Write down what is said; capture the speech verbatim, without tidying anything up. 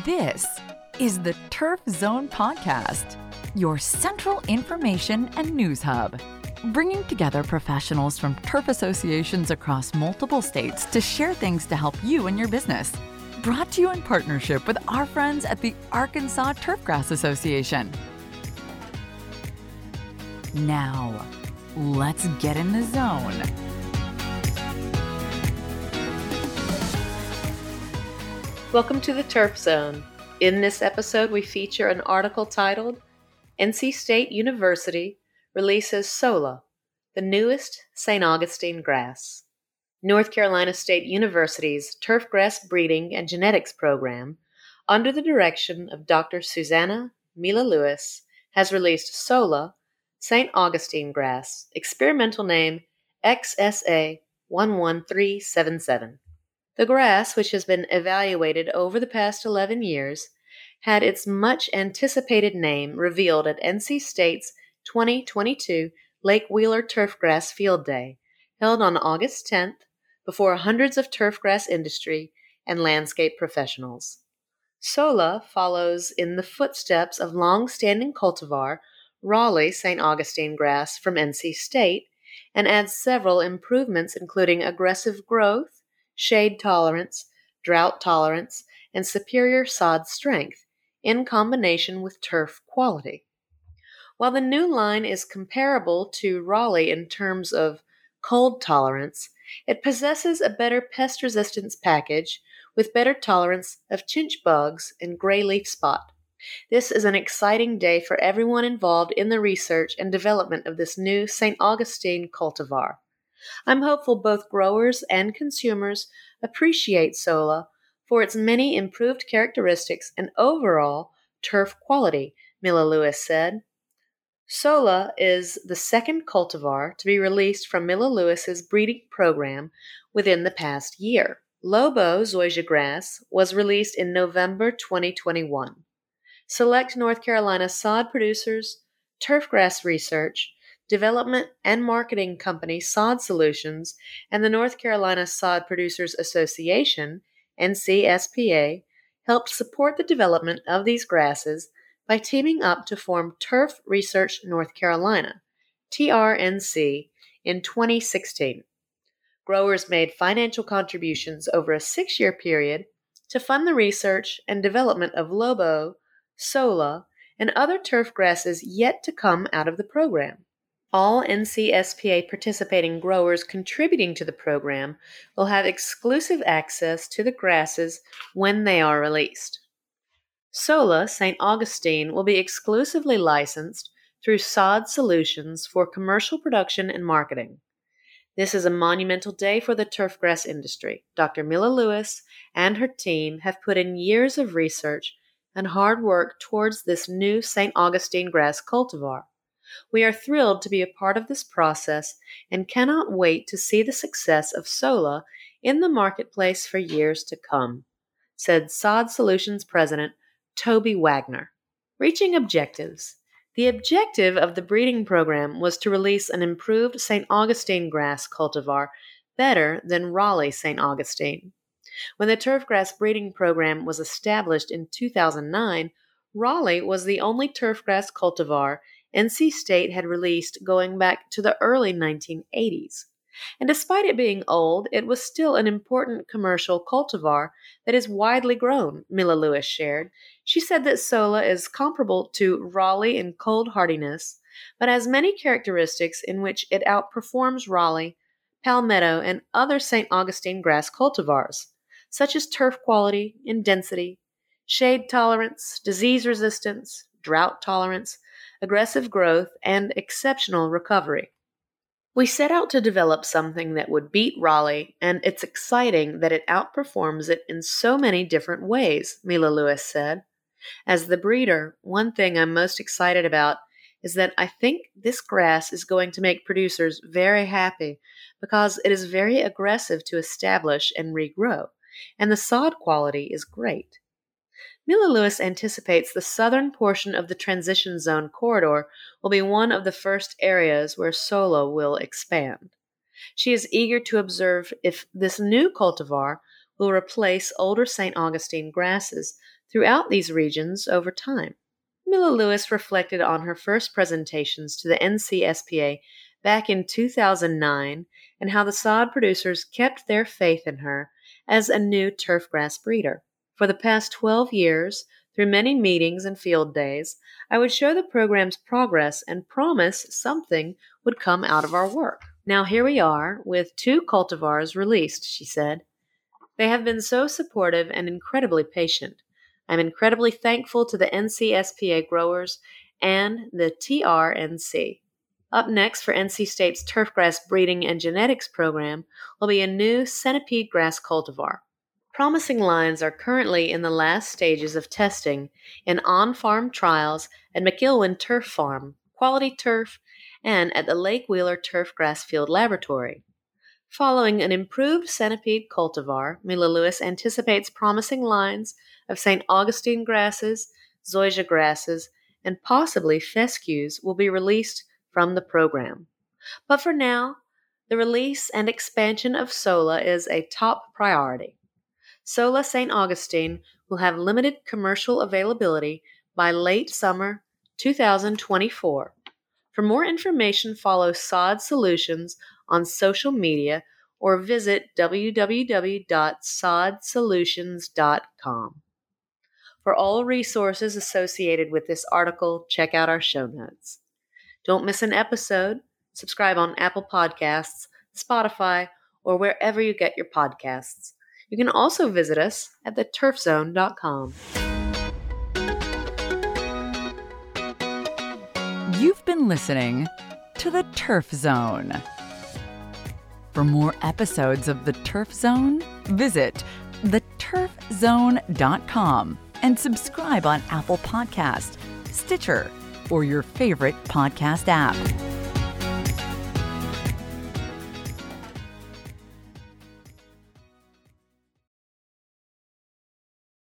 This is the Turf Zone Podcast, your central information and news hub, bringing together professionals from turf associations across multiple states to share things to help you and your business. Brought to you in partnership with our friends at the Arkansas Turfgrass Association. Now, let's get in the zone. Welcome to the Turf Zone. In this episode, we feature an article titled, N C State University Releases SOLA, the newest Saint Augustine grass. North Carolina State University's turfgrass breeding and genetics program, under the direction of Doctor Susanna Mila Lewis, has released SOLA, Saint Augustine grass, experimental name X S A one one three seven seven. The grass, which has been evaluated over the past eleven years, had its much-anticipated name revealed at N C State's twenty twenty-two Lake Wheeler Turfgrass Field Day, held on August tenth, before hundreds of turfgrass industry and landscape professionals. SOLA follows in the footsteps of long-standing cultivar Raleigh Saint Augustine grass from N C State and adds several improvements including aggressive growth, shade tolerance, drought tolerance, and superior sod strength in combination with turf quality. While the new line is comparable to Raleigh in terms of cold tolerance, it possesses a better pest resistance package with better tolerance of chinch bugs and gray leaf spot. This is an exciting day for everyone involved in the research and development of this new Saint Augustine cultivar. I'm hopeful both growers and consumers appreciate SOLA for its many improved characteristics and overall turf quality, Mila Lewis said. SOLA is the second cultivar to be released from Mila Lewis's breeding program within the past year. Lobo zoysia grass was released in November twenty twenty-one. Select North Carolina sod producers, turfgrass research, development and marketing company Sod Solutions, and the North Carolina Sod Producers Association, N C S P A, helped support the development of these grasses by teaming up to form Turf Research North Carolina, T R N C, in twenty sixteen. Growers made financial contributions over a six-year period to fund the research and development of Lobo, SOLA, and other turf grasses yet to come out of the program. All N C S P A participating growers contributing to the program will have exclusive access to the grasses when they are released. SOLA Saint Augustine will be exclusively licensed through Sod Solutions for commercial production and marketing. This is a monumental day for the turfgrass industry. Doctor Mila Lewis and her team have put in years of research and hard work towards this new Saint Augustine grass cultivar. We are thrilled to be a part of this process and cannot wait to see the success of SOLA in the marketplace for years to come, said Sod Solutions President Toby Wagner. Reaching objectives. The objective of the breeding program was to release an improved Saint Augustine grass cultivar better than Raleigh Saint Augustine. When the turfgrass breeding program was established in two thousand nine, Raleigh was the only turfgrass cultivar N C State had released going back to the early nineteen eighties. And despite it being old, it was still an important commercial cultivar that is widely grown, Mila Lewis shared. She said that SOLA is comparable to Raleigh in cold hardiness, but has many characteristics in which it outperforms Raleigh, Palmetto, and other Saint Augustine grass cultivars, such as turf quality and density, shade tolerance, disease resistance, drought tolerance, aggressive growth, and exceptional recovery. We set out to develop something that would beat Raleigh, and it's exciting that it outperforms it in so many different ways, Mila Lewis said. As the breeder, one thing I'm most excited about is that I think this grass is going to make producers very happy because it is very aggressive to establish and regrow, and the sod quality is great. Mila Lewis anticipates the southern portion of the transition zone corridor will be one of the first areas where SOLA will expand. She is eager to observe if this new cultivar will replace older Saint Augustine grasses throughout these regions over time. Milla Lewis reflected on her first presentations to the N C S P A back in two thousand nine and how the sod producers kept their faith in her as a new turfgrass breeder. For the past twelve years, through many meetings and field days, I would show the program's progress and promise something would come out of our work. Now here we are with two cultivars released, she said. They have been so supportive and incredibly patient. I'm incredibly thankful to the N C S P A growers and the T R N C. Up next for N C State's turfgrass breeding and genetics program will be a new centipede grass cultivar. Promising lines are currently in the last stages of testing in on-farm trials at McIlwain Turf Farm, Quality Turf, and at the Lake Wheeler Turf Grass Field Laboratory. Following an improved centipede cultivar, Milla Lewis anticipates promising lines of Saint Augustine grasses, zoysia grasses, and possibly fescues will be released from the program. But for now, the release and expansion of Sola is a top priority. Sola Saint Augustine will have limited commercial availability by late summer two thousand twenty-four. For more information, follow Sod Solutions on social media or visit w w w dot sod solutions dot com. For all resources associated with this article, check out our show notes. Don't miss an episode. Subscribe on Apple Podcasts, Spotify, or wherever you get your podcasts. You can also visit us at the turf zone dot com. You've been listening to The Turf Zone. For more episodes of The Turf Zone, visit the turf zone dot com and subscribe on Apple Podcasts, Stitcher, or your favorite podcast app.